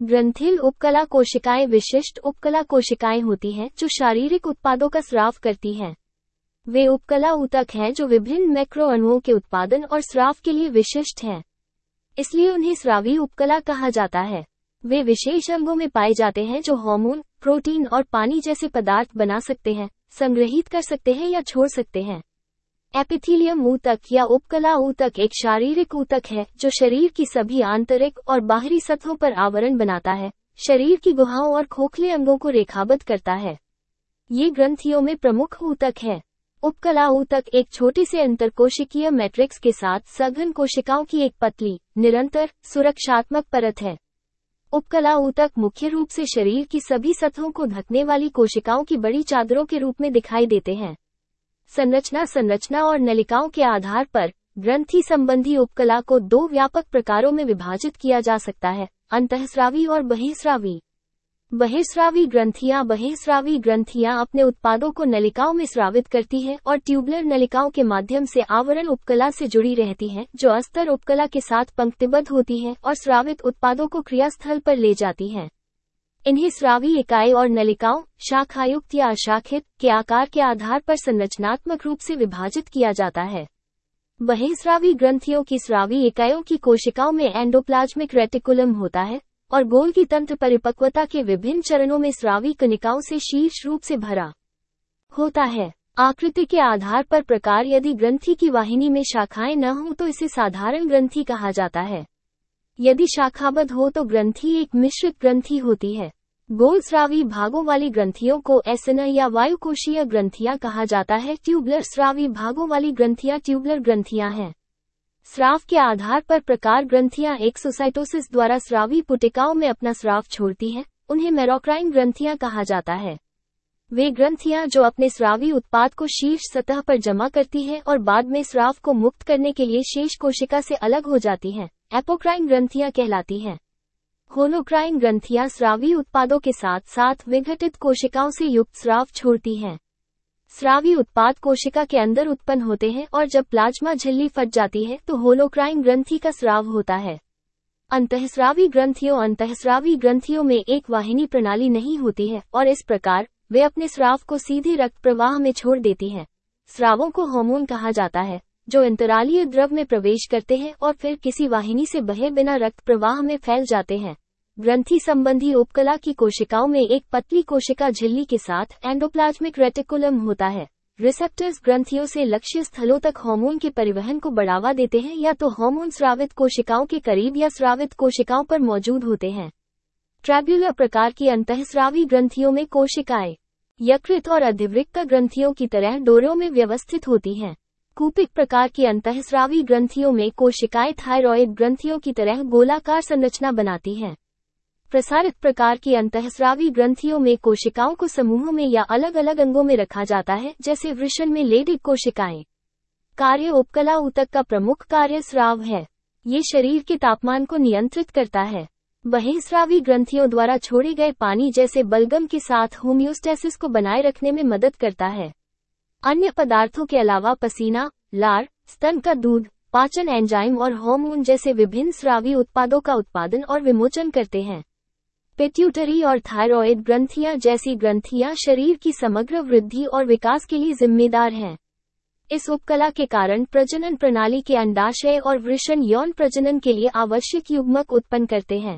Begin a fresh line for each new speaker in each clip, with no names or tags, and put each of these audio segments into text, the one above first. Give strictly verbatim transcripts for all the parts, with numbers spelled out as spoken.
ग्रंथिल उपकला कोशिकाएं विशिष्ट उपकला कोशिकाएं होती हैं जो शारीरिक उत्पादों का स्राव करती हैं। वे उपकला ऊतक हैं जो विभिन्न मैक्रो अणुओं के उत्पादन और स्राव के लिए विशिष्ट हैं, इसलिए उन्हें स्रावी उपकला कहा जाता है। वे विशेष अंगों में पाए जाते हैं जो हार्मोन, प्रोटीन और पानी जैसे पदार्थ बना सकते हैं, संग्रहित कर सकते हैं या छोड़ सकते हैं। एपिथीलियम ऊतक या उपकला ऊतक एक शारीरिक ऊतक है जो शरीर की सभी आंतरिक और बाहरी सतहों पर आवरण बनाता है, शरीर की गुहाओं और खोखले अंगों को रेखाबद्ध करता है। ये ग्रंथियों में प्रमुख ऊतक है। उपकला ऊतक एक छोटी से अंतरकोशिकीय मैट्रिक्स के साथ सघन कोशिकाओं की एक पतली, निरंतर, सुरक्षात्मक परत है। उपकला ऊतक मुख्य रूप से शरीर की सभी सतहों को ढकने वाली कोशिकाओं की बड़ी चादरों के रूप में दिखाई देते हैं। संरचना संरचना और नलिकाओं के आधार पर ग्रंथि संबंधी उपकला को दो व्यापक प्रकारों में विभाजित किया जा सकता है, अंतःस्रावी और बहिःस्रावी। बहिःस्रावी ग्रंथियां बहिःस्रावी ग्रंथियां अपने उत्पादों को नलिकाओं में स्रावित करती हैं और ट्यूबुलर नलिकाओं के माध्यम से आवरण उपकला से जुड़ी रहती हैं, जो अस्तर उपकला के साथ पंक्तिबद्ध होती हैं और स्रावित उत्पादों को क्रियास्थल पर ले जाती हैं। इन्हें स्रावी इकाई और नलिकाओं, शाखायुक्त या अशाखित, के आकार के आधार पर संरचनात्मक रूप से विभाजित किया जाता है। बहिःस्रावी ग्रंथियों की स्रावी इकाइयों की कोशिकाओं में एंडोप्लाज्मिक रेटिकुलम होता है और गोल्गी तंत्र परिपक्वता के विभिन्न चरणों में स्रावी कणिकाओं से शीर्ष रूप से भरा होता है। आकृति के आधार पर प्रकार यदि ग्रंथि की वाहिनी में शाखाएं न हों तो इसे साधारण ग्रंथि कहा जाता है। यदि शाखाबद्ध हो तो ग्रंथि एक मिश्रित ग्रंथि होती है। गोल स्रावी भागों वाली ग्रंथियों को एसिना या वायुकोशीय ग्रंथियां कहा जाता है। ट्यूबुलर स्रावी भागों वाली ग्रंथियां ट्यूबुलर ग्रंथियां हैं। स्राव के आधार पर प्रकार ग्रंथियां एक्सोसाइटोसिस द्वारा स्रावी पुटिकाओं में अपना स्राव छोड़ती हैं, उन्हें मेरोक्राइन ग्रंथियां कहा जाता है। वे ग्रंथियां जो अपने स्रावी उत्पाद को शीर्ष सतह पर जमा करती हैं और बाद में स्राव को मुक्त करने के लिए शेष कोशिका से अलग हो जाती हैं, एपोक्राइन ग्रंथियां कहलाती हैं। होलोक्राइन ग्रंथियां स्रावी उत्पादों के साथ साथ विघटित कोशिकाओं से युक्त स्राव छोड़ती हैं। स्रावी उत्पाद कोशिका के अंदर उत्पन्न होते हैं और जब प्लाज्मा झिल्ली फट जाती है तो होलोक्राइन ग्रंथि का स्राव होता है। अंतःस्रावी ग्रंथियों अंतःस्रावी ग्रंथियों में एक वाहिनी प्रणाली नहीं होती है और इस प्रकार वे अपने स्राव को सीधे रक्त प्रवाह में छोड़ देती हैं। स्रावों को हार्मोन कहा जाता है, जो अंतरालीय द्रव में प्रवेश करते हैं और फिर किसी वाहिनी से बहे बिना रक्त प्रवाह में फैल जाते हैं। ग्रंथि संबंधी उपकला की कोशिकाओं में एक पतली कोशिका झिल्ली के साथ एंडोप्लाज्मिक रेटिकुलम होता है। रिसेप्टर्स ग्रंथियों से लक्ष्य स्थलों तक हार्मोन के परिवहन को बढ़ावा देते हैं या तो हार्मोन स्रावित कोशिकाओं के करीब या स्रावित कोशिकाओं पर मौजूद होते हैं। ट्रैब्यूलर प्रकार की अंतःस्रावी ग्रंथियों में कोशिकाएं यकृत और अधिवृक्क ग्रंथियों की तरह डोरों में व्यवस्थित होती हैं। कूपिक प्रकार की अंतःस्रावी ग्रंथियों में कोशिकाएं थायरॉइड ग्रंथियों की तरह गोलाकार संरचना बनाती हैं। प्रसारित प्रकार की अंतःस्रावी ग्रंथियों में कोशिकाओं को समूहों में या अलग अलग अंगों में रखा जाता है, जैसे वृषण में लेडिक कोशिकाएं। कार्य उपकला ऊतक का प्रमुख कार्य स्राव है। ये शरीर के तापमान को नियंत्रित करता है। बहिःस्रावी ग्रंथियों द्वारा छोड़े गए पानी जैसे बलगम के साथ होमियोस्टेसिस को बनाए रखने में मदद करता है। अन्य पदार्थों के अलावा पसीना, लार, स्तन का दूध, पाचन एंजाइम और हार्मोन जैसे विभिन्न स्रावी उत्पादों का उत्पादन और विमोचन करते हैं। पिट्यूटरी और थायरॉइड ग्रंथियां जैसी ग्रंथियां शरीर की समग्र वृद्धि और विकास के लिए जिम्मेदार हैं। इस उपकला के कारण प्रजनन प्रणाली के अंडाशय और वृषण यौन प्रजनन के लिए आवश्यक युग्मक उत्पन्न करते हैं।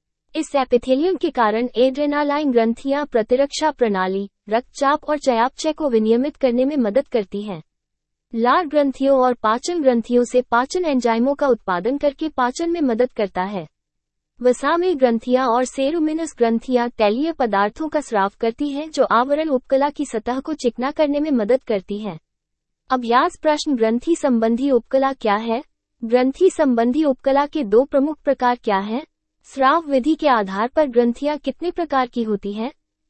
इस एपिथेलियम के कारण एड्रेनालाइन ग्रंथियां प्रतिरक्षा प्रणाली, रक्तचाप और चयापचय को विनियमित करने में मदद करती हैं। लार ग्रंथियों और पाचन ग्रंथियों से पाचन एंजाइमों का उत्पादन करके पाचन में मदद करता है। वसामे ग्रंथियां और सेरुमिनस ग्रंथियां तैलीय पदार्थों का स्राव करती हैं जो आवरण उपकला की सतह को चिकना करने में मदद करती हैं। अभ्यास प्रश्न ग्रंथि संबंधी उपकला क्या है? ग्रंथि संबंधी उपकला के दो प्रमुख प्रकार क्या हैं? स्राव विधि के आधार पर ग्रंथियां कितने प्रकार की होती हैं?